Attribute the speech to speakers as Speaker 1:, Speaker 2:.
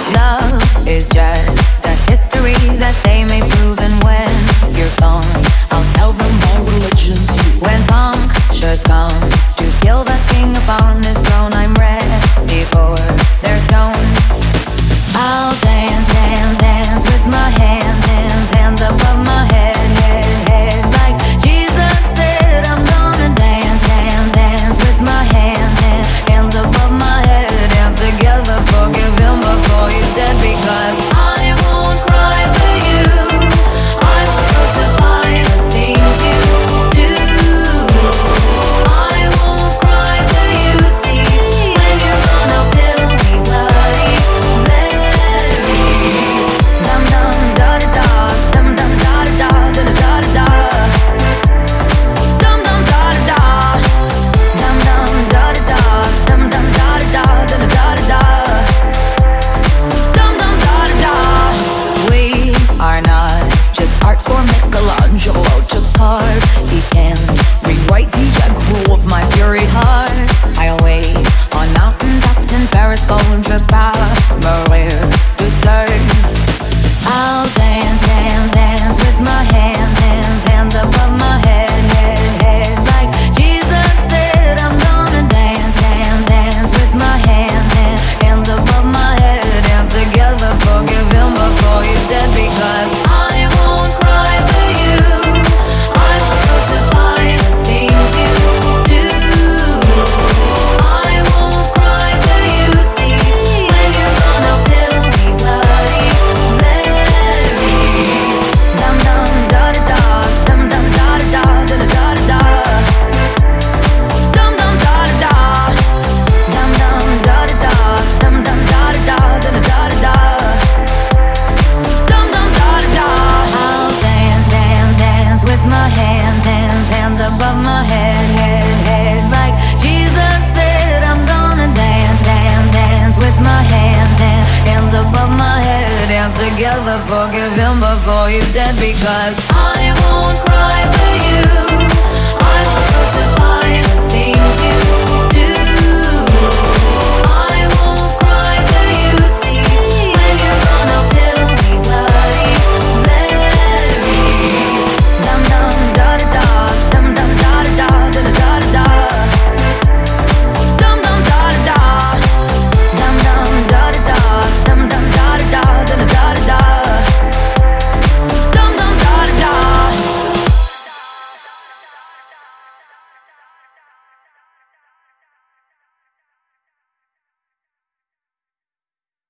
Speaker 1: Love is just a history that they may prove, and when you're gone, I'll tell them all religion's you. When punctures come to kill the king upon his throne, I'm ready for their stones. I'll dance, dance, dance with my hands, hands, hands above my head, head, head. Like Jesus said, I'm gonna dance, dance, dance with my hands, hands, hands above my head. Dance together, forgive him before he's dead, because I won't cry for you. I won't crucify the things you do. I won't cry for you. See, when you're gone, I'll still be bloody Mary. Dum dum da da da, dum dum da da da da da da. Dum dum da da da, dum dum da da da, dum dum da da da da da da. Dum dum da da da. We are not just art for Michelangelo to carve. He can't rewrite the aggro of my fury heart. I'll wait on mountaintops in Paris, going to Maria to turn. I'll dance, dance, dance with my hands, hands, hands above my head, head, head. Like Jesus said, I'm gonna dance, dance, dance with my hands, hands, hands above my head. Dance together, forgive him before he's dead, because I won't cry for you. I won't crucify the things you do. I won't cry for you. See, when you're gone, I'll still be bloody Mary. Dum dum da da da, dum dum da da da da da da. Dum dum da da da, dum dum da da da, dum dum da da da da da da. Dum dum da da da. I'll dance, dance, dance with my hands, hands, hands above my head, head, head. Like Jesus said, I'm gonna dance, dance, dance with my hands, hands, hands above my head. Dance together, forgive him before he's dead, because I won't cry for you.